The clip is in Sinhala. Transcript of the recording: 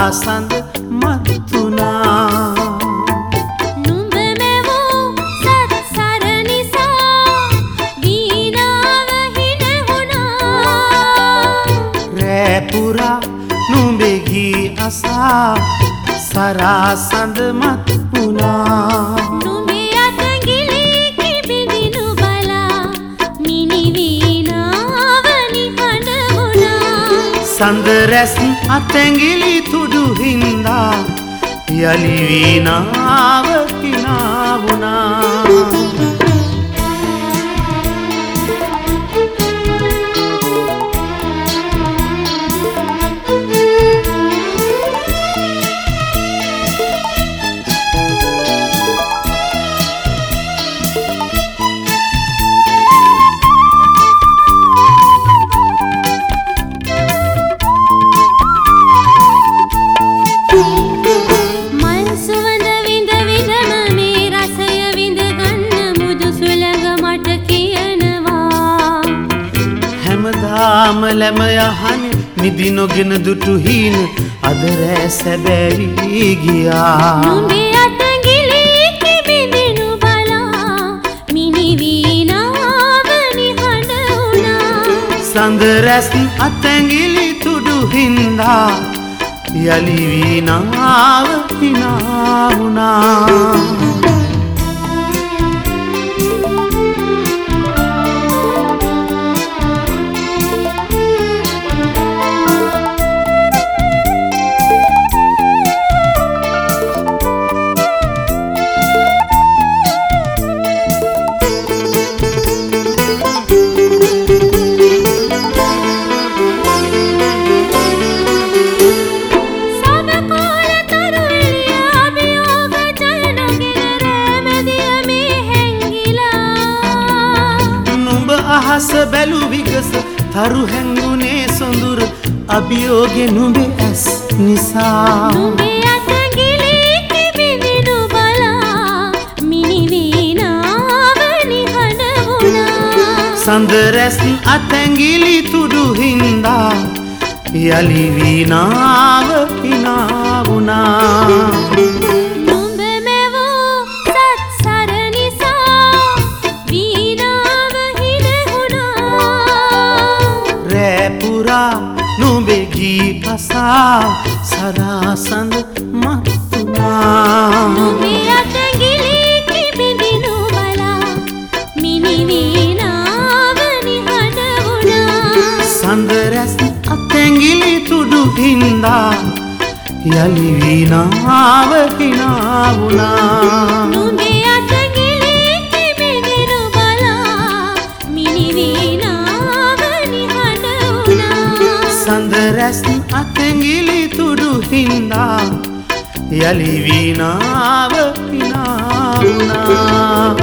සරාසඳ මත්තුනා නුඹ මෙවූ සත් සර නිසා වීණාව හිනහුණා රෑ පුරා නුඹේ ගී අසා සරාසඳ මත්තුනා නුඹේ අතගිලි කිබිඳිනු බලා මිනි වීණාව නිහඬ වුණා සඳ රැස් අතැඟිලි තුඩු හින්දා යලි වීණාව හිනා වුණා ලැම යහන නිදි නොගෙන දුටු හීන අද රෑ සැබෑවී ගියා නුඹේ අතගිලි කිබිඳිනු බලා මිනි වීණාව නිහඬ වුණා සඳ රැස් අතැඟිලි තුඩු හින්දා යලි වීණාව හිනා වුණා අහස බැලු විගස තරු හැංගුනේ සොඳුර අභියෝගෙ නුඹේ ඇස් නිසා නුඹේ අතගිලි කිබිඳිනු බලා මිනි වීණාව නිහඬ වුණා සඳ රැස් අතැඟිලි තුඩු හින්දා යලි වීණාව හිනා වුණා නුඹේ ගී අසා සරාසඳ මත්තුනා නුඹේ අතගිලි කිබිඳිනු බලා මිනි වීණාව නිහඬ වුණා සඳ රැස් අතැඟිලි තුඩු හින්දා යලි වීණාව හිනා වුණා නුඹේ අතගිලි කිබිඳිනු බලා මිනි වීණාව නිහඬ වුණා සඳ රැස් අතැඟිලි තුඩු හින්දා යලි වීණාව හිනා වුණා